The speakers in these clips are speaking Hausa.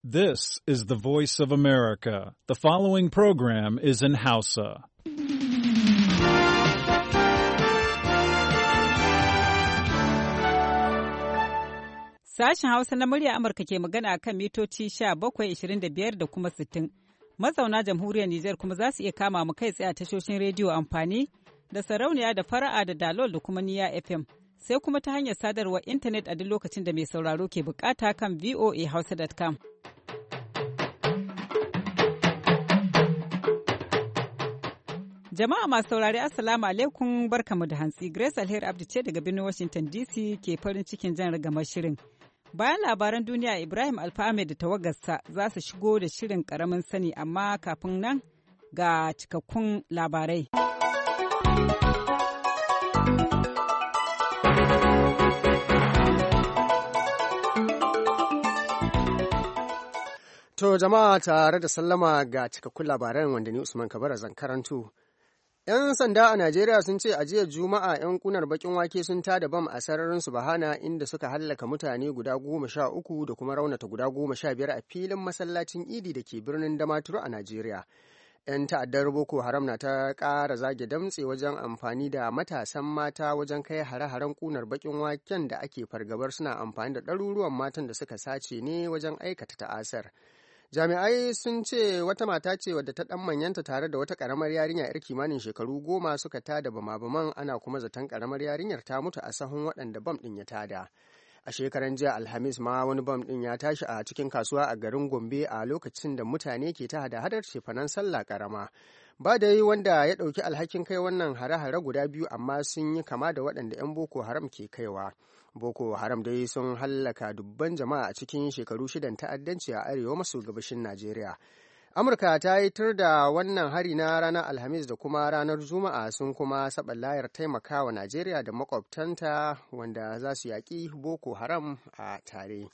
This is the voice of America. The following program is in Hausa. Sashen Hausa na murya Amurka ke magana kan mitoci 1725 da kuma 60. Mazauna jamhuriyar Nijar kuma za su iya kama mu kai tsaye a tashoshin rediyo amfani da sarauniya da fara'a da dalol da kuma niya FM. Sai kuma ta hanyar sadarwar intanet a duk lokacin da mai sauraro ke bukata kan voahausa.com. Jama'a masu saurari Assalamu alaikum barkamu da hantsi Grace Alheri Abdi ce daga birnin Washington DC ke farin cikin jan ragamar shirin. Bayan labaran duniya Ibrahim Alfahame da tawagarsa za su shigo da shirin karamin sani amma kafin nan ga cikakkun labarai. To jama'a tare da sallama ga cikakkun labaran wanda ni Usman Kabara zan karanto. 'Yan sanda a Najeriya sun ce a jiya Juma'a 'yan kunar bakin wake sun tada bam a sararin Subhana inda suka hallaka mutane guda 13 da kuma raunata guda 15 a filin masallacin Idi da ke birnin Damaturu a Najeriya. 'Yan ta'addar Boko Haram na ta ƙara zage damtse wajen amfani da matasan mata wajen kai hare-haren kunar bakin waken da ake fargabar suna amfani da ɗaruruwan matan da suka sace ne wajen aikata ta'asar. Jami'ai sun ce wata mata ce wadda ta ɗan manyanta tare da wata ƙaramar yarinya 'yar kimanin shekaru 10 suka tada bama-baman, ana kuma zaton ƙaramar yarinyar ta mutu a sahun waɗanda bam ɗin ya tada. A shekaran jiya Alhamis ma wani bam ɗin ya tashi a cikin kasuwa a garin Gombe a lokacin da mutane ke ta hada-hadar cefanen sallah ƙarama. Ba da yi wanda ya ɗauki alhakin kai wannan hare-hare guda biyu amma sun yi kama da waɗanda 'yan Boko Haram ke kaiwa. Boko Haram dai sun hallaka dubban jama'a a cikin shekaru 6 ta'addanci a arewa maso gabashin Najeriya. Amurka ta yi tur da wannan hari na ranar Alhamis da kuma ranar Juma'a sun kuma saba layar taimakawa Najeriya da makwabtanta wanda za su yaƙi Boko Haram a tare.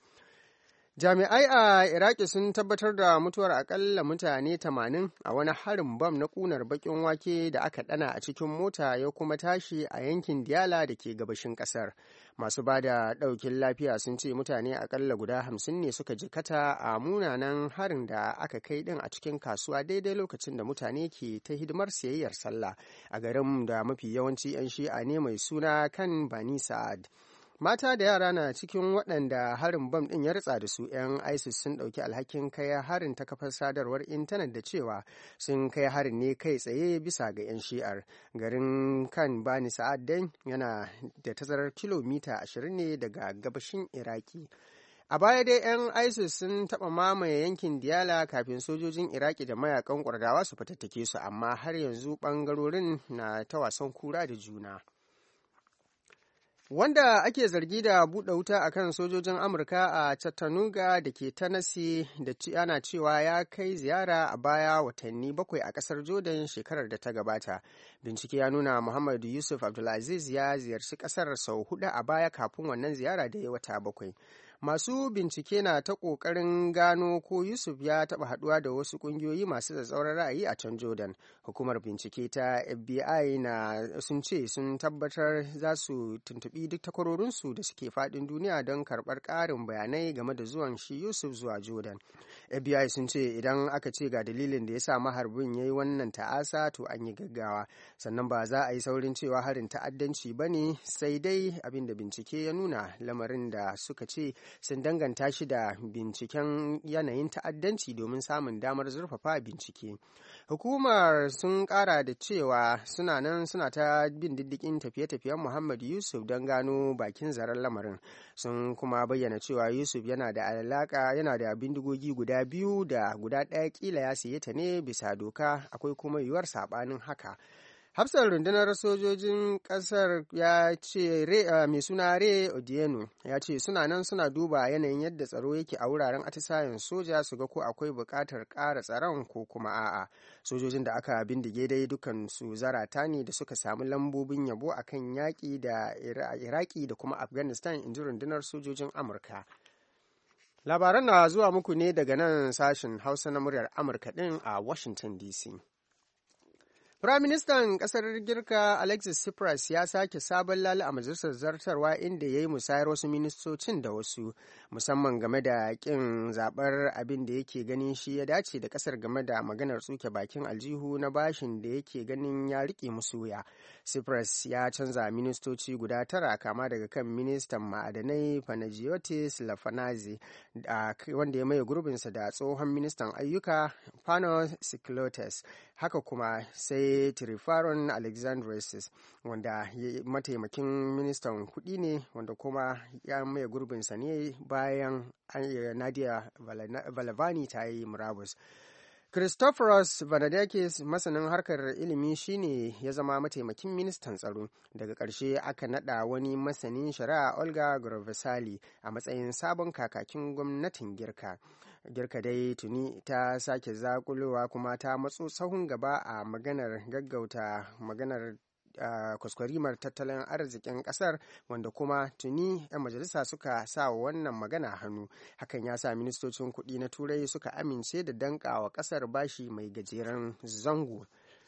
Jami'ai a Iraki sun tabbatar da mutuwar akalla mutane 80 a wani harin bam na ƙunar baƙin wake da aka ɗana a cikin mota ya kuma tashi a yankin Diyala da ke gabashin ƙasar. Masu ba da ɗaukin lafiya sun ce mutane akalla guda 50 ne suka jikata a munanan harin da aka kai ɗin a cikin kasuwa daidai lokacin da mutane ke ta hidimar siyayyar sallah a garin da mafi yawanci 'yan shi'a ne mai suna kan Bani Sa'ad. Mata da yara na cikin waɗanda harin bam ɗin ya ritsa da su. 'Yan ISIS sun ɗauki alhakin kai harin ta kafar sadarwar intanet da cewa sun kai harin ne kai tsaye bisa ga 'yan shi'ar. Garin kan Bani Sa'ad dai yana da tazarar kilomita 20 ne daga gabashin Iraki. A baya dai 'yan ISIS sun taɓa mamaye yankin Diyala kafin sojojin Iraki da mayakan Kurdawa su fatattake su, amma har yanzu ɓangarorin na ta wasan kura da juna. Wanda ake zargi da buɗe wuta a kan sojojin Amurka a Chattanooga da ke Tennessee da ana cewa ya kai ziyara a baya watanni 7 a ƙasar Jordan shekarar da ta gabata. Bincike ya nuna Muhammad Yusuf Abdulaziz ya ziyarci ƙasar sau 4 a baya kafin wannan ziyara da ya wata 7. Masu bincike na ta ƙoƙarin gano ko Yusuf ya taɓa haɗuwa da wasu ƙungiyoyi masu tsatsauran ra'ayi a can Jordan. Hukumar bincike ta FBI sun ce sun tabbatar za su tuntuɓi duk takwarorinsu da suke faɗin duniya don karɓar ƙarin bayanai game da zuwan shi Yusuf zuwa Jordan. FBI sun ce idan aka ce ga dalilin da ya sa maharbin ya yi wannan ta'asa to an yi gaggawa, sannan ba za a yi saurin cewa harin ta'addanci ba ne, sai dai abin da bincike ya nuna, lamarin da suka ce sun danganta shi da binciken yanayin ta'addanci domin samun damar zurfafa bincike. Hukumar sun kara da cewa suna ta bin diddigin tafiye-tafiyen Muhammad Yusuf don gano bakin zaren lamarin. Sun kuma bayyana cewa Yusuf yana da bindigogi guda 2 da guda ɗaya kila ya siye ta ne bisa doka, akwai kuma yiwuwar saɓanin haka. Hafsar rundunar sojojin ƙasar ya ce mai suna Ray Odienu ya ce suna duba yanayin yadda tsaro yake a wuraren atisayen soja su ga ko akwai buƙatar ƙara tsaron ko kuma a'a. Sojojin da aka bindige dai dukan su zarata ne da suka samu lambobin yabo akan yaƙi da Iraki da kuma Afghanistan, inji rundunar sojojin Amurka. Labaran na zuwa muku ne daga nan sashen Hausa na muryar Amurka ɗin a Washington DC. Firaministan ƙasar Girka Alexis Tsipras ya sake sabon lali a majalisar zartarwa inda ya yi musayar wasu ministocin da wasu, musamman game da ƙin zaɓar abin da yake ganin shi ya dace da ƙasar game da maganar tsuke bakin aljihu na bashin da yake ganin ya riƙe musu wuya. Tsipras ya canza ministoci guda 9 kama daga kan ministan ma'adanai Panagiotis Lafanazi wanda ya maye gurbinsa da tsohon ministan ayyuka Panos Siklotes. Haka kuma sai Trifaron Alexandrousis wanda mataimakin ministan kuɗi ne wanda kuma ya maye gurbinsa ne bayan Nadia Valavani ta yi murabus. Christophoros Vanadakis masanin harkar ilimi shine ya zama mataimakin ministan tsaro. Daga ƙarshe aka naɗa wani masanin shari'a Olga Grovesali a matsayin sabon kakakin gwamnatin Girka. Girka dai tuni ta sake zakulowa kuma ta matso sahun gaba a maganar gaggauta maganar kwaskwarimar tattalin arzikin kasar, wanda kuma tuni 'yan majalisa suka sa wannan magana hannu. Hakan ya sa ministocin kuɗi na turai suka amince da danƙawa kasar bashi mai gajeren zango.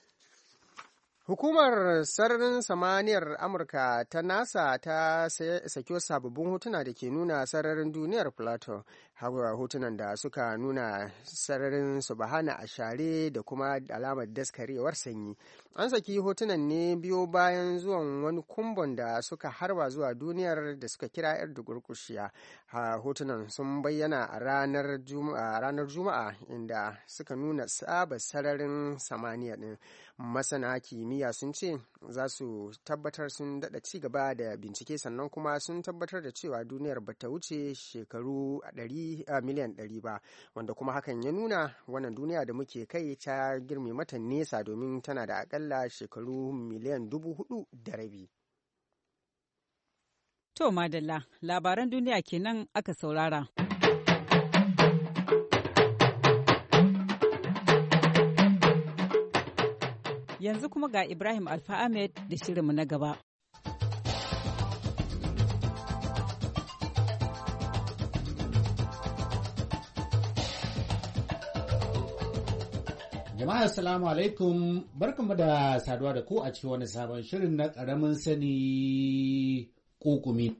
Hukumar sararin samaniyar Amurka ta NASA ta saki sababbin hotuna da ke nuna sararin duniyar Plato, hawa hotunan da suka nuna sararin subhana a share da kuma alamar daskarewar sanyi. An saki hotunan ne biyo bayan zuwan wani kumbon da suka harba zuwa duniyar da suka kira 'yar dugurkushiya. Hotunan sun bayyana a ranar Juma'a inda suka nuna tsaba sararin samaniya din. Masana kimiyya sun ce za su tabbatar sun daɗa ci gaba da bincike, sannan kuma sun tabbatar da cewa duniyar ba ta wuce shekaru miliyan 100 ba, wanda kuma hakan ya nuna wannan duniya da muke kai ta girme mata nesa domin tana da akalla shekaru miliyan 4.5. To madalla, labaran duniya kenan aka saurara. Yanzu kuma ga Ibrahim Alfa Ahmed da shirinmu na gaba. Jama'a assalamu alaikum, barkanmu da saduwa da ku a cikin wani sabon shirin na ƙaramin sani kokumi.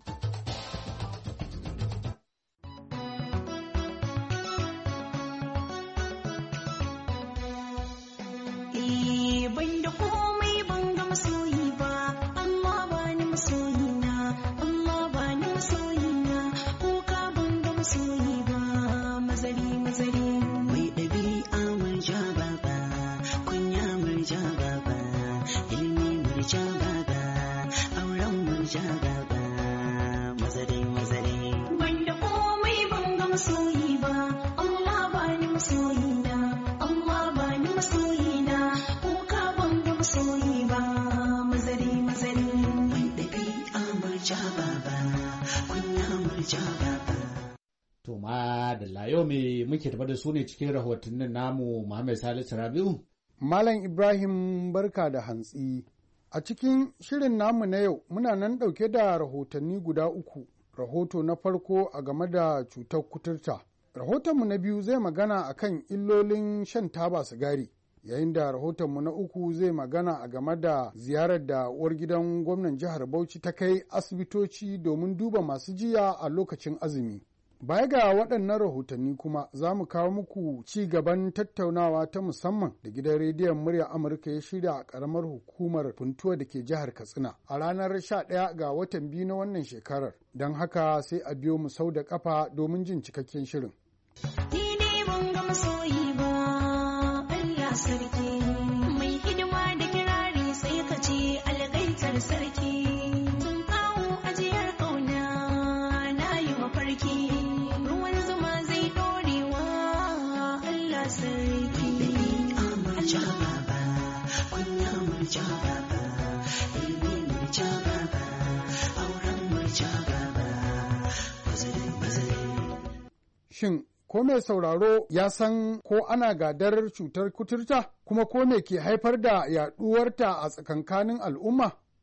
To ma da layo me muke tafa da su ne cikin rahotannin namu Muhammad Salisu Rabiu. Malam Ibrahim barka da hantsi. A cikin shirin namu na yau muna nan ɗauke da rahotanni guda 3. Rahoto na farko a game da cutar kuturta. Rahotonmu na biyu zai magana a kan illolin shan taba sigari. Yayin da rahotonmu na 3 zai magana a game da ziyarar da uwar gidan gwamnan jihar Bauchi ta kai asibitoci domin duba masu jiya a lokacin azumi. Baya ga waɗannan rahotanni kuma za mu kawo muku ci gaban tattaunawa ta musamman da gidan rediyon murya Amurka ya shirya a ƙaramar hukumar Funtuwa da ke jihar Katsina a ranar 11 ga watan 2 na wannan shekarar. Don haka sai a biyo mu sau da ƙafa domin jin cikakken shirin. Ni ne ban ga masoyi ba, Allah sarki, mai hidima da kirari sai ka ce algaitar sarki. Tun kawo ajiyar ƙauna na yi mafarki. Shin ko mai sauraro ya san ko ana gadar cutar kuturta kuma ko me ke haifar da yaɗuwarta a tsakankanin al'umma?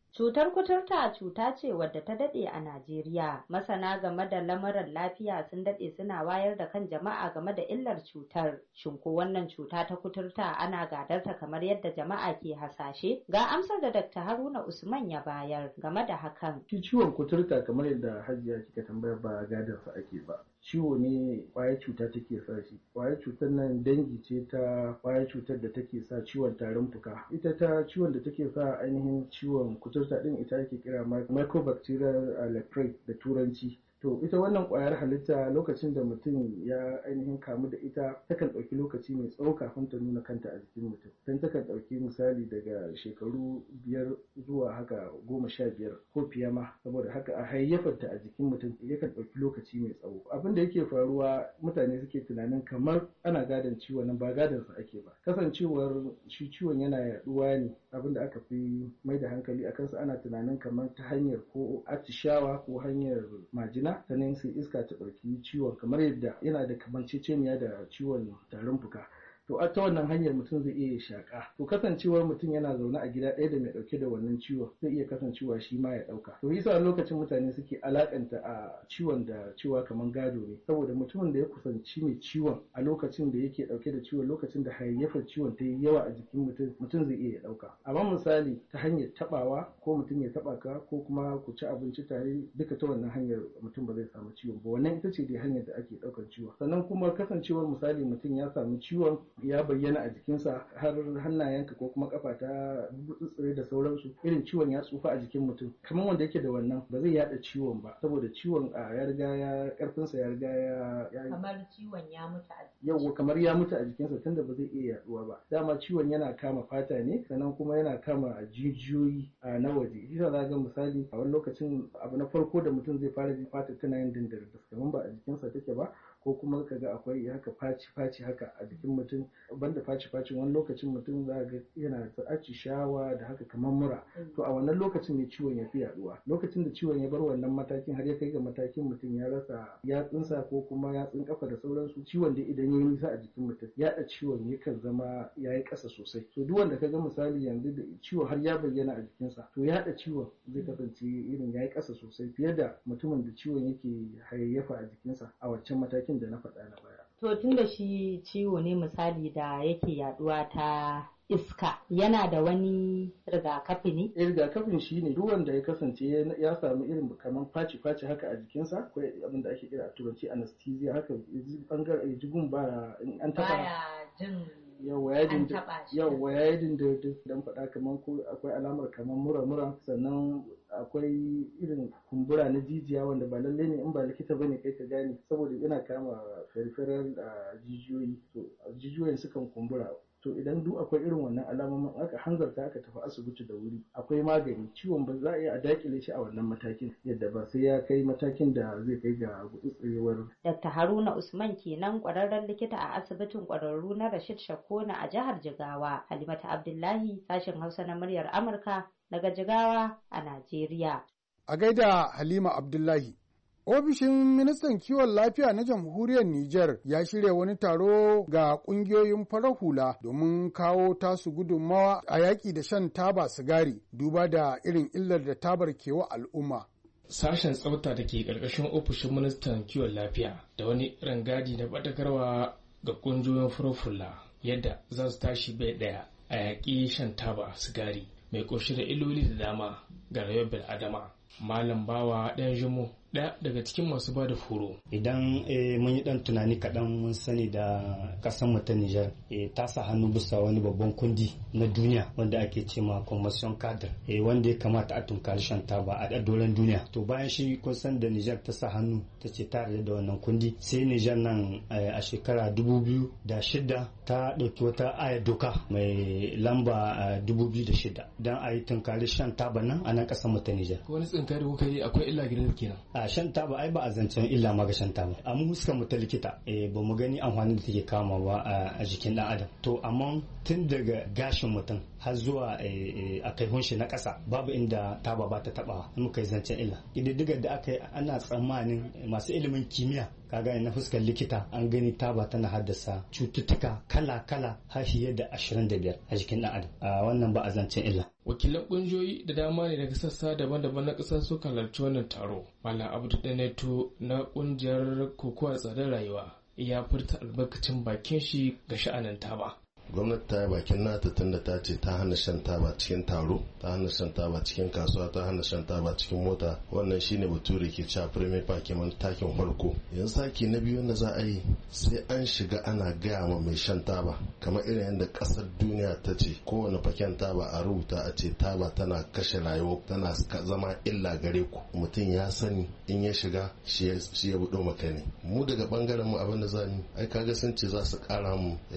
Cutar kuturta cuta ce wadda ta daɗe a Najeriya. Masana game da lamuran lafiya sun daɗe suna wayar da kan jama'a game da illar cutar. Shin ko wannan cuta ta kuturta ana gadarta kamar yadda jama'a ke hasashe? Ga amsar da Dr. Haruna Usman ya bayar game da hakan. Shi ciwon kuturta kamar yadda Hajiya kika tambaya ba gadarsa ake ba. Ciwo ne ƙwayar cuta take sa shi. Ƙwayar cutar nan dangi ce ta ƙwayar cutar da take sa ciwon tarin fuka. Ita ta ciwon da take sa ainihin ciwon kuturta din ita ake kira Mycobacterial leprae da turanci. To ita wannan ƙwayar halitta lokacin da mutum ya ainihin kamu da ita takan ɗauki lokaci mai tsawo kafin ta nuna kanta a jikin mutum. Don takan ɗauki misali daga shekaru 5 zuwa haka 15 ko fiye ma. Saboda haka a hayyafarta a jikin mutum yakan ɗauki lokaci mai tsawo. Abin da yake faruwa mutane suke tunanin kamar ana gadon ciwon nan ba gadon sa ake ba. Kasancewar shi ciwon yana yaɗuwa ne abin da aka fi mai da hankali a kansa ana tunanin kamar ta hanyar ko atishawa ko hanyar majina ta nan sai iska ta ɗauki ciwon kamar yadda yana da kamanceceniya da ciwon tarin fuka. To a ta wannan hanyar mutum zai iya shaƙa. To kasancewar mutum yana zaune a gida ɗaya da mai ɗauke da wannan ciwon zai iya kasancewa shi ma ya ɗauka. To yasa lokacin mutane suke alaƙanta a ciwon da cewa kamar gado ne. Saboda mutumin da ya kusanci mai ciwon a lokacin da yake ɗauke da ciwon lokacin da hayayyafar ciwon ta yi yawa a jikin mutum zai iya ɗauka. Amma misali ta hanyar taɓawa ko mutum ya taɓa ka ko kuma ku ci abinci tare duka ta wannan hanyar mutum ba zai samu ciwon ba. Wannan ita ce dai hanyar da ake ɗaukar ciwon. Sannan kuma kasancewar misali mutum ya samu ciwon ya bayyana a jikinsa har hannayenka ko kuma kafa ta tsutsure da sauransu irin ciwon ya tsufa a jikin mutum kamar wanda yake da wannan ba zai yada ciwon ba saboda ciwon ya riga ya karfinsa ya riga ya kamar ciwon ya mutu a yau kamar ya mutu a jikinsa tunda ba zai iya yaduwa ba. Dama ciwon yana kama fata ne sannan kuma yana kama jijiyoyi na waje. Shi za ga misali a wani lokacin abu na farko da mutum zai fara ji fata tana yin dindar kamar ba a jikinsa take ba ko kuma kaga akwai haka faci haka a jikin mutum banda faci wani lokacin mutum za ga yana da atishawa da haka kamar mura. To a wannan lokacin ne ciwon ya fi yaduwa. Lokacin da ciwon ya bar wannan matakin har ya kai ga matakin mutum ya rasa yatsunsa ko kuma yatsun kafa da sauransu ciwon da idan ya yi nisa a jikin mutum yaɗa ciwon yakan zama ya yi ƙasa sosai. To duk wanda kaga misali yanzu da ciwon har ya bayyana a jikinsa to yaɗa ciwon zai kasance irin ya yi ƙasa sosai fiye da mutumin da ciwon yake hayayyafa a jikinsa a wancan matakin da na faɗa na baya. To tun da shi ciwo ne misali da yake yaduwa ta iska yana da wani rigakafi ne? Rigakafin shi ne duk wanda ya kasance ya samu irin kamar faci haka a jikinsa akwai abin da ake kira a turanci anesthesia haka bangaren jigun ba in an taɓa yawa ya yi dan faɗa kamar ko akwai alamar kamar mura sannan akwai irin kumbura na jijiya wanda ba lalle ne in ba likita bane kai ka gane saboda yana kama peripheral jijiyoyi to jijiyoyin sukan kumbura. To idan duk akwai irin wannan alamomin aka hanzarta aka tafi asibiti da wuri akwai magani ciwon ba za a iya a dakile shi a wannan matakin yadda ba sai ya kai matakin da zai kai ga gutsutsirewar. Dr. Haruna Usman kenan kwararren likita a asibitin kwararru na Rashid Shakona a jihar Jigawa. Halimatu Abdullahi sashen Hausa na muryar Amurka daga Jigawa a Najeriya. A gaida Halima Abdullahi. Ofishin Ministan Kiwon Lafiya na Jamhuriyar Nijar ya shirya wani taro ga ƙungiyoyin farar hula domin kawo tasu gudunmawa a yaƙi da shan taba sigari duba da irin illar da tabar ke wa al'umma. Sashen tsafta da ke ƙarƙashin ofishin Ministan Kiwon Lafiya da wani rangadi na faɗakarwa ga ƙungiyoyin farar hula yadda za su tashi bai ɗaya a yaƙi shan taba sigari mai ƙunshi da illoli da dama ga rayuwar bil'adama. Malam Bawa ɗan Jimo ɗaya daga cikin masu ba da horo. Idan mun yi ɗan tunani kaɗan mun sani da ƙasar mu ta Nijar ta sa hannu bisa wani babban kundi na duniya wanda ake ce ma Convention Cadre wanda ya kamata a tunkari shan taba a doron duniya. To bayan shi kun san da Nijar ta sa hannu ta ce ta da wannan kundi sai Nijar nan a shekara 2006 ta ɗauki wata ayar doka mai lamba 2006 don a yi tunkari shan taba nan a nan ƙasar mu ta Nijar. Wani tsinkari kuka yi akwai illa gidan kenan. A shan taba ai ba a zancen illa ma ga shan taba. A mu huskar mu ta likita ba mu gani amfani da take kama ba a jikin dan adam. To amma tun daga gashin mutum har zuwa a kai hunshi na ƙasa babu inda taba ba ta tabawa in muka yi zancen illa. Ƙididdigar da aka yi ana tsammanin masu ilimin kimiyya kaga na fuskar likita an gani taba tana haddasa cututtuka kala-kala har fiye da 25 a jikin ɗan adam. Wannan ba a zancen illa. Wakilan ƙungiyoyi da dama ne daga sassa daban-daban na ƙasa suka halarci wannan taro. Malam Abdu Daneto na ƙungiyar kokowa tsadar rayuwa ya furta albarkacin bakin shi ga sha'anin taba. Gwamnati ta yi bakin nata tunda ta ce ta hana shan taba cikin taro, ta hana shan taba cikin kasuwa, ta hana shan taba cikin mota. Wannan shine bature ke cewa premier parking takin farko. Yanzu sake na biyu wanda za a yi sai an shiga ana gaya ma mai shan taba, kamar irin yadda kasar duniya ta ce kowane faken taba a rubuta a ce taba tana kashe rayuwa, tana zama illa gare ku. Mutum ya sani in ya shiga shi ya buɗo maka ne. Mu daga bangaren mu abin da za mu ai kaga sun ce za su ƙara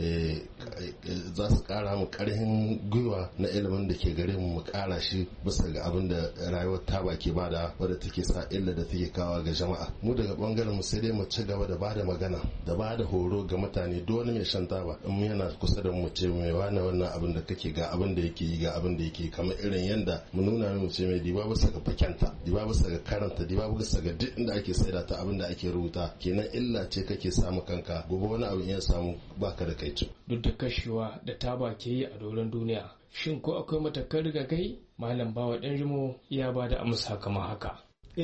mu karhin gwiwa na ilimin da ke gare mu kara shi bisa ga abin da rayuwar taba ke bada, wadda take sa illa da take kawo ga jama'a. Mu daga bangaren mu sai dai mu ci gaba da bada magana da bada horo ga mutane, duk wani mai shan taba in yana kusa da mu ce mai wani wannan abin da kake ga abin da yake yi ga abin da yake, kamar irin yanda mu nuna mu ce mai diba bisa ga fakenta, diba bisa ga karanta, diba bisa ga duk inda ake saida ta abin da ake rubuta, kenan illa ce kake samu kanka, gobe wani abu ya samu baka da kai. Duk da kashewa da taba ke yi a doron duniya, shin ko akwai matakan rigakafi? Malam Bawa Danjimo ya ba da amsa kamar haka.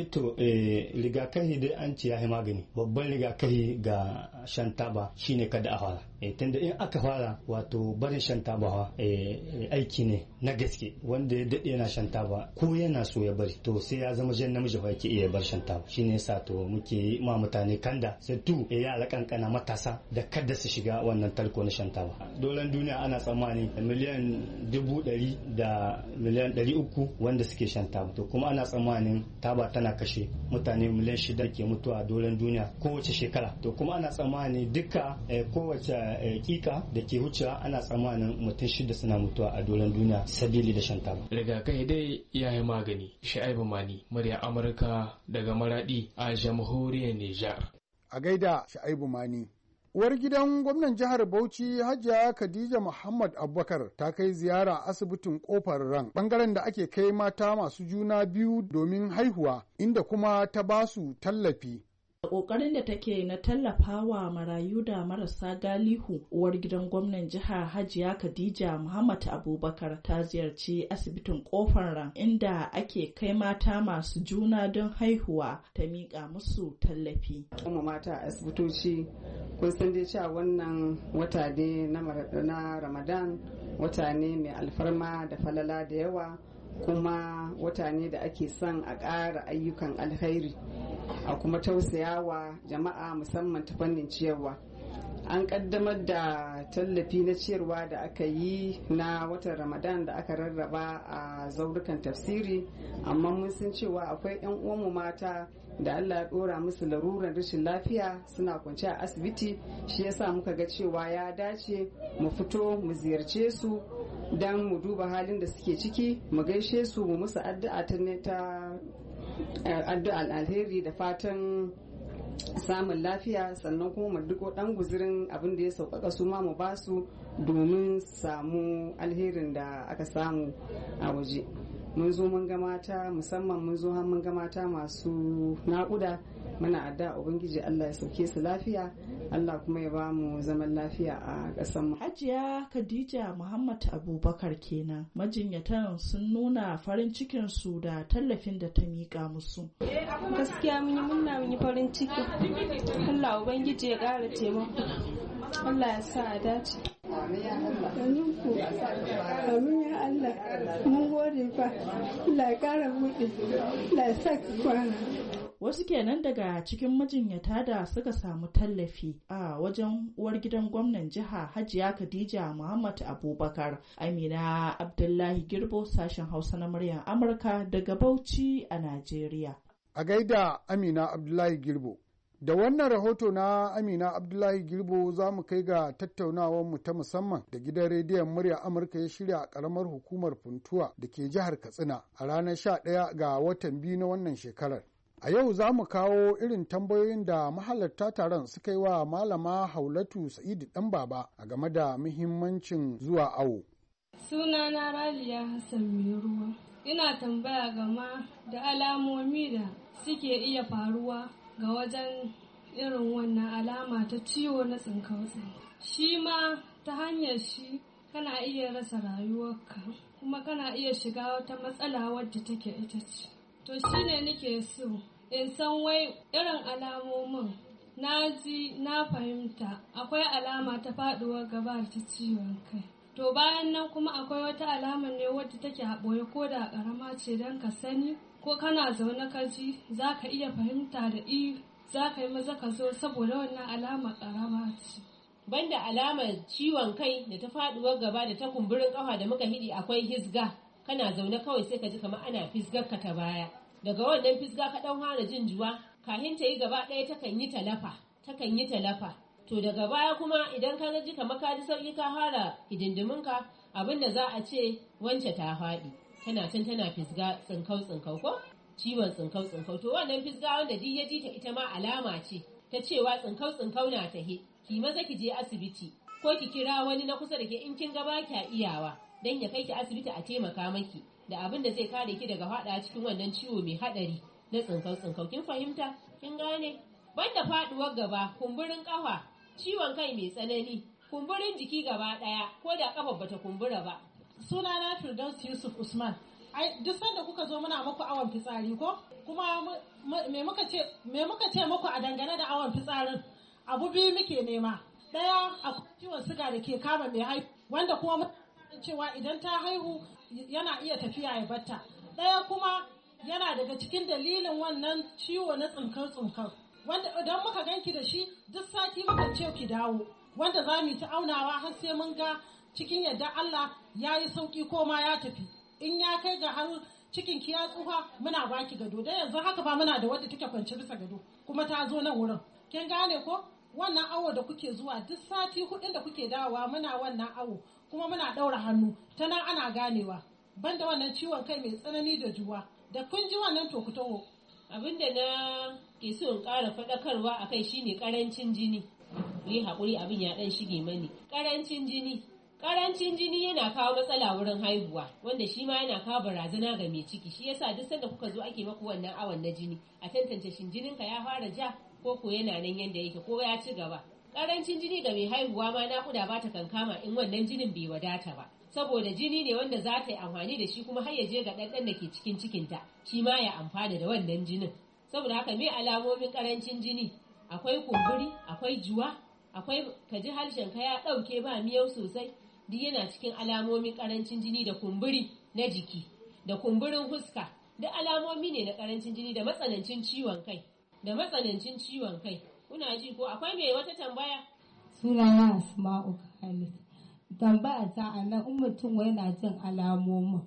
Rigakafi dai an ce ya yi magani. Babban rigakafi ga shan taba shine kada a fara. Tunda in aka fara wato barin shan taba aiki ne na gaske, wanda ya daɗe yana shan taba ko yana so ya bari to sai ya zama jan namiji fa yake iya bar shan taba. Shine yasa to muke ma mutane kanda sai yara kankana matasa da kada su shiga wannan tarko na shan taba. Dolan duniya ana tsammani miliyan 100 da miliyan 300 wanda suke shan taba, to kuma ana tsammanin taba tana kashe mutane miliyan 6 ke mutuwa a dolan duniya kowace shekara. To kuma ana tsammani duka kowace kika da ke wucewa ana tsammanin mutum 6 suna mutuwa a dolan duniya sabili da shan taba. Rigakafi dai ya yi magani. Sha'ibu Mani, murya Amurka daga Maradi a jamhuriyar Nijar. A gaida Sha'ibu Mani. Uwar gidan gwamnan jihar Bauchi Hajiya Khadija Muhammad Abubakar ta kai ziyara asibitin Kofar Ran, bangaren da ake kai mata masu juna biyu domin haihuwa, inda kuma ta basu tallafi. Ƙoƙarin da take na tallafawa marayu da marasa galihu, uwar gidan gwamnan jiha Hajiya Khadija Muhammad Abubakar ta ziyarci asibitin Kofar Ran inda ake kai mata masu juna don haihuwa ta miƙa musu tallafi. Kuma mata a asibitoci kun san dai cewa wannan wata ne na Ramadan, wata ne mai alfarma da falala da yawa, kuma wata ne da ake son a ƙara ayyukan alkhairi a kuma tausayawa jama'a musamman ta fannin ciyarwa. An kaddamar da tallafi na ciyarwa da aka yi na watan Ramadan da aka rarraba a zaurukan tafsiri, amma mun san cewa akwai 'yan uwanmu mata da Allah ya dora musu larurar rashin lafiya suna kwance a asibiti. Shi yasa muka ga cewa ya dace mu fito mu ziyarce su don mu duba halin da suke ciki, mu gaishe su, mu musu addu'a ta addu'ar alheri da fatan samun lafiya, sannan kuma mu duko dan guzurin abin da ya sauƙaƙa su ma mu ba su domin samu alherin da aka samu a waje. Mun zo mun ga mata, musamman mun zo mun ga mata masu naƙuda, muna adda ubangiji Allah ya sauke su lafiya, Allah kuma ya ba mu zaman lafiya a ƙasar mu. Hajiya Khadija Muhammad Abubakar kenan. Majinyatan sun nuna farin cikin su da tallafin da ta miƙa musu. Gaskiya mun yi murna, mun yi farin ciki. Allah ubangiji ya ƙara taimako. Allah ya sa a dace. Amin ya Allah, mun gode fa, Allah ya ƙara buɗe, Allah ya sa ka kwana. Wasu kenan daga cikin majinyata da suka samu tallafi a wajen uwar gidan gwamnan jiha Hajiya Khadija Muhammad Abubakar. Amina Abdullahi Girbo, sashen Hausa na muryar Amurka daga Bauchi a Najeriya. A gaida Amina Abdullahi Girbo. Da wannan rahoto na Amina Abdullahi Girbo za mu kai ga tattaunawarmu ta musamman da gidan rediyon murya Amurka ya shirya a ƙaramar hukumar Funtuwa da ke jihar Katsina a ranar 11 ga watan biyu na wannan shekarar. A yau za mu kawo irin tambayoyin da mahalarta taron suka yi wa Malama Haulatu Sa'idu Ɗanbaba a game da muhimmancin zuwa awo. Sunana Raliya Hassan Meruwa. Ina tambaya game da alamomi da suke iya faruwa ga wajen irin wannan alama ta ciwo na tsinkau-tsinkau. Shi ma ta hanyar shi kana iya rasa rayuwarka kuma kana iya shiga wata matsala wadda take ita ce. To shi ne nake so in san wai irin alamomin na ji na fahimta akwai alama ta faɗuwar gaba ta ciwon kai. To bayan nan kuma akwai wata alama ne wadda take haɓoye ko da ƙarama ce don ka sani ko kana zaune ka ji za ka iya fahimta da za ka yi maza ka zo saboda wannan alama ƙarama ce. Banda alamar ciwon kai da ta faɗuwar gaba da ta kumburin ƙafa da muka hidi akwai hisga. Kana zaune kawai sai ka ji kamar ana fisgar ka ta baya. Daga wannan fisga ka ɗan hana jin juwa kahin ta yi gaba ɗaya takan yi talafa. To daga baya kuma idan ka ji kamar ka ji sauki ka fara hidindiminka abinda za a ce wance ta faɗi tana can tana fisga tsinkau ko ciwon tsinkau to wannan fisga wanda duk ya ji ta ita ma alama ce ta cewa tsinkau na tahe ki maza ki je asibiti ko ki kira wani na kusa da ke in kin ga ba kya iyawa dan ya kai ki asibiti a taimaka maki da abin da zai kare ki daga faɗa cikin wannan ciwo mai haɗari na tsinkau kin fahimta kin gane banda faɗuwar gaba kumburin ƙafa ciwon kai mai tsanani kumburin jiki gaba daya ko da kafa bata kumbura ba. Sunana Firdaus Yusuf Usman. Duk sanda kuka zo muna muku awon fitsari ko kuma me muka ce muku a dangane da awon fitsarin abu biyu muke nema. Daya akwai ciwon siga da ke kama mai haihu wanda kuma cewa idan ta haihu yana iya tafiya ya batta. Daya kuma yana daga cikin dalilin wannan ciwo na tsinkar wanda idan muka ganki da shi duk sati muka ce ki dawo wanda za mu ta aunawa har sai mun ga cikin yadda Allah ya yi sauki ko ma ya tafi in ya kai ga har cikin ki ya tsufa muna baki gado da yanzu haka ba muna da wadda take kwance bisa gado kuma ta zo nan wurin kin gane ko wannan awo da kuke zuwa duk sati hudun da kuke dawowa muna wannan awo kuma muna daura hannu ta nan ana ganewa banda wannan ciwon kai mai tsanani da juwa da kun ji wannan to ku taho. Abinda na ke so in ƙara faɗakarwa a kai shine ƙarancin jini. Yi haƙuri abin ya ɗan shige mani. Ƙarancin jini yana kawo matsala wurin haihuwa wanda shi ma yana kawo barazana ga mai ciki shi yasa duk sanda kuka zo ake maku wannan awon na jini a tantance shin jininka ya fara ja ko yana nan yanda yake ko ya ci gaba. Ƙarancin jini ga mai haihuwa ma naƙuda ba ta kankama in wannan jinin bai wadata ba. Saboda jini ne wanda za ta yi amfani da shi kuma har ya je ga ɗanɗan da ke cikin cikinta shi ma ya amfana da wannan jinin saboda haka me alamomin ƙarancin jini akwai kumburi akwai juwa akwai kaji harshen ka ya ɗauke ba miyau sosai duk yana cikin alamomin ƙarancin jini da kumburi na jiki da kumburin huska duk alamomi ne na ƙarancin jini da matsanancin ciwon kai kuna ji ko akwai mai wata tambaya sunana Asma'u Khalid tambaya ta a nan in mutum yana jin alamomin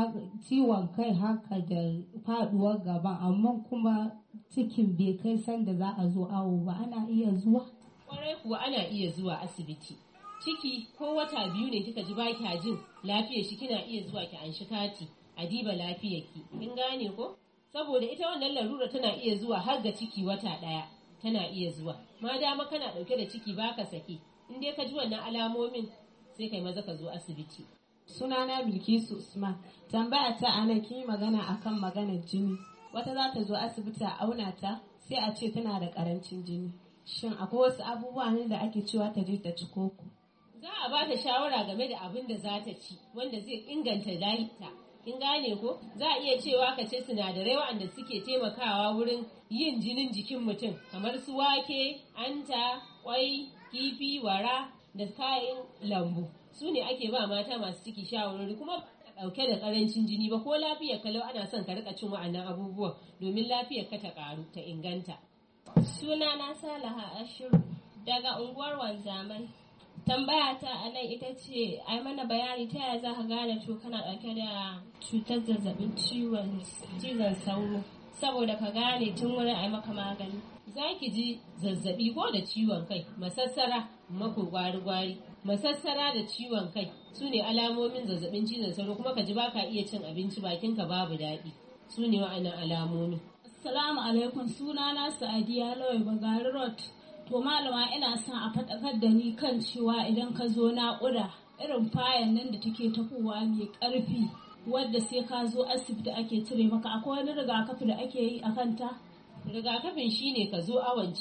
ciwon kai haka da faduwar gaba amma kuma cikin bai kai sanda za a zo awo ba ana iya zuwa? Kwarai kuwa ana iya zuwa asibiti. Ciki ko wata 2 ne kika ji ba kya jin lafiyar shi kina iya zuwa ki anshi kati a diba lafiyar ki. Kin gane ko? Saboda ita wannan larura tana iya zuwa har ga ciki wata 1 tana iya zuwa. Ma dama kana dauke da ciki baka sake. In dai ka ji wannan alamomin sai kai maza ka zo asibiti. Sunana Bilkisu Usman. Tambaya ta ana kin magana akan maganar jini. Wata za ta zo asibiti a auna ta sai a ce tana da karancin jini. Shin akwai wasu abubuwa ne da ake cewa ta je ta ci koko? Za a ba ta shawara game da abin da za ta ci wanda zai inganta lafiyarta. Kin gane ko? Za a iya cewa ka ce sinadarai waɗanda suke taimakawa wurin yin jinin jikin mutum kamar su wake, anta, kwai, kifi, wara da kayan lambu. Su ne ake ba mata masu ciki shawarwari kuma dauke da karancin jini ba ko lafiyar kalau ana son ka rika cin wa'annan abubuwan domin lafiyar ka ta karu ta inganta. Sunana Salaha Ashiru daga unguwar Wanzamai. Tambaya ta a nan ita ce ai mana bayani ta yaya za ka gane to kana dauke da cutar zazzabin cizon sauro saboda ka gane tun wurin ai maka magani. Za ki ji zazzabi ko da ciwon kai, masassara, mako gwari-gwari, masassara da ciwon kai su ne alamomin zazzabin cizon sauro kuma ka ji ba ka iya cin abinci bakinka babu daɗi su ne wa'annan alamomin. Assalamu alaikum sunana Sa'adiya Lawai Bagari Road. To malama ina son a faɗakar da ni kan cewa idan ka zo naƙuda irin fayan nan da take tafowa mai ƙarfi wadda sai ka zo asibiti ake cire maka akwai wani rigakafi da ake yi a kanta? Rigakafin shine ka zo awon ciki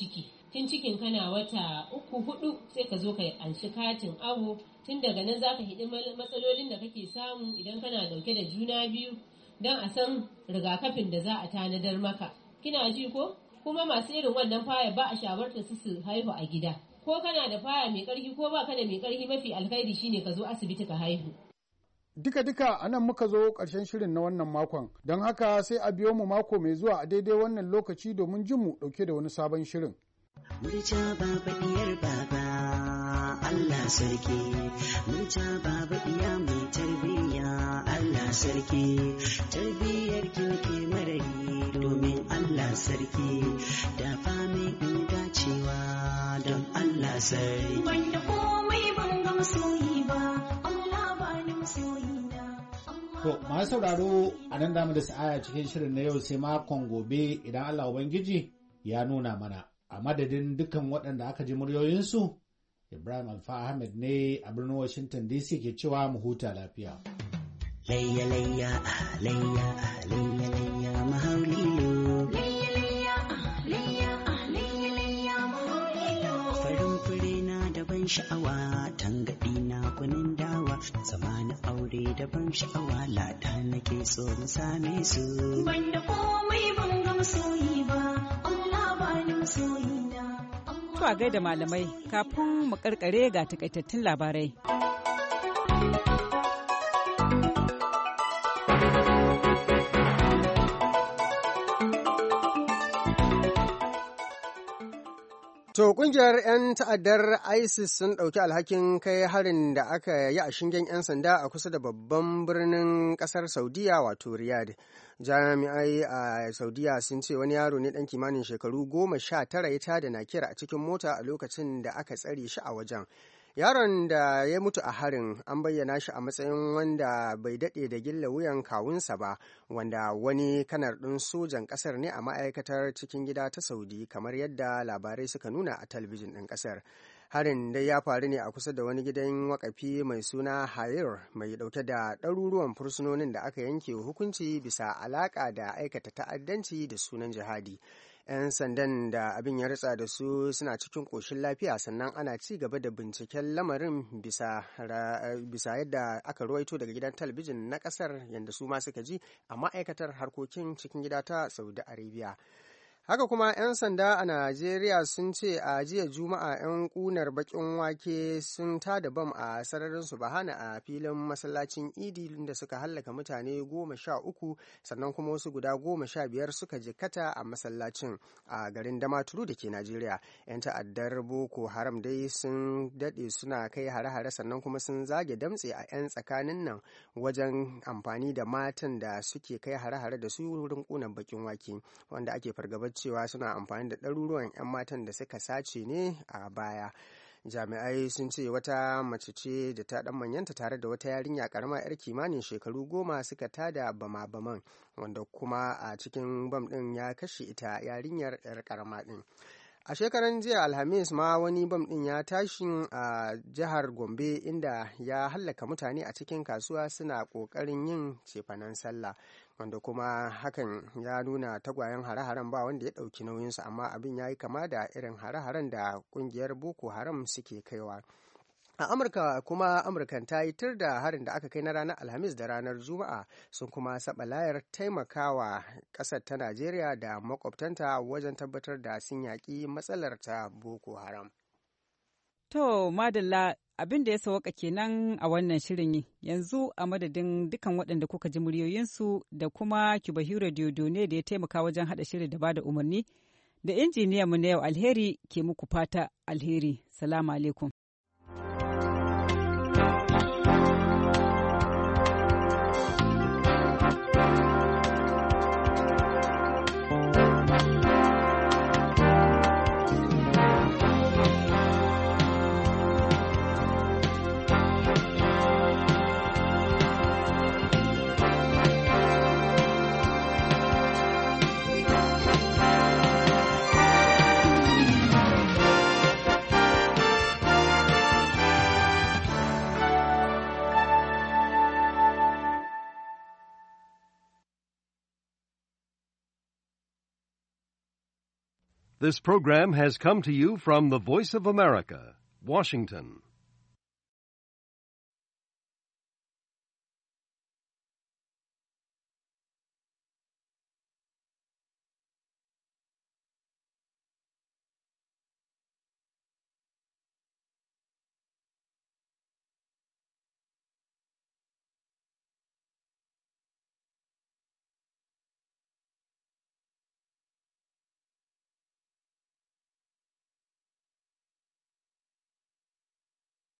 tun cikin kana wata 3-4 sai ka zo ka anshi katin awo, tun daga nan za ka hidi matsalolin da kake samu idan kana dauke da juna biyu don a san rigakafin da za a tanadar maka. Kina ji ko? Kuma masu irin wannan faya ba a shawarta su haihu a gida. Ko kana da faya mai ƙarfi ko ba ka da mai ƙarfi, mafi alkhairi shine ka zo asibiti ka haihu. Duka-duka anan muka zo ƙarshen shirin na wannan makon, don haka sai a biyo mu mako mai zuwa a daidai wannan lokaci domin jin mu ɗauke da wani sabon shirin. Murja baba diyar baba Allah sarki, murja baba diya mai tarbiyya Allah sarki, tarbiyyar kinke marari domin Allah sarki, da fami in dacewa don Allah sarki. Wanda komai ban ga masoyi ba, Allah ba ni masoyi na. To, masu sauraro a nan damu da sa'aya cikin shirin na yau sai makon gobe idan Allah Ubangiji ya nuna mana. A madadin dukkan waɗanda aka ji muryoyinsu, Ibrahim Alfa Ahmed ne a birnin Washington DC ke cewa mu huta lafiya. Layya layya layya layya layya mahaulilo. Layya layya layya layya layya mahaulilo. Farin fure na da ban sha'awa, tangaɗi na kunin dawa, zama na aure da ban sha'awa, lada nake so mu same su. Banda komai ban ga masoyi ba, Allah ba ni masoyi na. To a gaida malamai, kafin mu karkare ga takaitattun labarai. To kungiyar 'yan ta'addar ISIS sun ɗauki alhakin kai harin da aka yi a shingen 'yan sanda a kusa da babban birnin ƙasar Saudiya wato Riyadh. Jami'ai a Saudiya sun ce wani yaro ne ɗan kimanin shekaru 19 ya tada nakira a cikin mota a lokacin da aka tsare shi a wajen. Yaron da ya mutu a harin an bayyana shi a matsayin wanda bai daɗe da gilla wuyan kawunsa ba, wanda wani kanar ɗin sojan ƙasar ne a ma'aikatar cikin gida ta Saudi, kamar yadda labarai suka nuna a talabijin ɗin ƙasar. Harin dai ya faru ne a kusa da wani gidan wakafi mai suna Hayir mai ɗauke da ɗaruruwan fursunonin da aka yanke hukunci bisa alaƙa da aikata ta'addanci da sunan jihadi. 'Yan sandan da abin ya ritsa da su suna cikin ƙoshin lafiya, sannan ana ci gaba da binciken lamarin bisa yadda aka ruwaito daga gidan talabijin na ƙasar yadda su ma suka ji a ma'aikatar harkokin cikin gida ta Saudi Arabia. Haka kuma 'yan sanda a Najeriya sun ce a jiya Juma'a 'yan kunar bakin wake sun tada bam a sararin Subhana a filin masallacin Idi da suka hallaka mutane 13, sannan kuma wasu guda 15 suka jikkata a masallacin a garin Damaturu da ke Najeriya. 'Yan ta'addar Boko Haram dai sun daɗe suna kai hare-hare, sannan kuma sun zage damtse a 'yan tsakanin nan wajen amfani da matan da suke kai hare-hare da su wurin kunar bakin wake, wanda ake fargabar cewa suna amfani da ɗaruruwan 'yan matan da suka sace ne a baya. Jami'ai sun ce wata mace ce da ta ɗan manyanta tare da wata yarinya karama 'yar kimanin shekaru 10 suka tada bama-baman, wanda kuma a cikin bam ɗin ya kashe ita yarinyar 'yar karama ɗin. A shekaran jiya Alhamis ma wani bam ɗin ya tashi a jihar Gombe inda ya hallaka mutane a cikin kasuwa suna ƙoƙarin yin cefanen sallah, wanda kuma hakan ya nuna tagwayen hare-haren ba wanda ya ɗauki nauyinsu, amma abin ya yi kama da irin hare-haren da ƙungiyar Boko Haram suke kaiwa. A Amurka kuma Amurkan ta yi tir da harin da aka kai na ranar Alhamis da ranar Juma'a, sun kuma saba layar taimakawa ƙasar ta Najeriya da makwabtanta wajen tabbatar da sun yaƙi matsalar ta Boko Haram. To, madalla abin da ya sawaka kenan a wannan shirin yanzu a madadin dukan waɗanda kuka ji muryoyinsu da kuma Kibahiro Diodone da ya taimaka wajen haɗa shirin da bada umarni, da injiniyanmu na yau Alheri ke muku fata alheri. Salamu alaikum. This program has come to you from the Voice of America, Washington.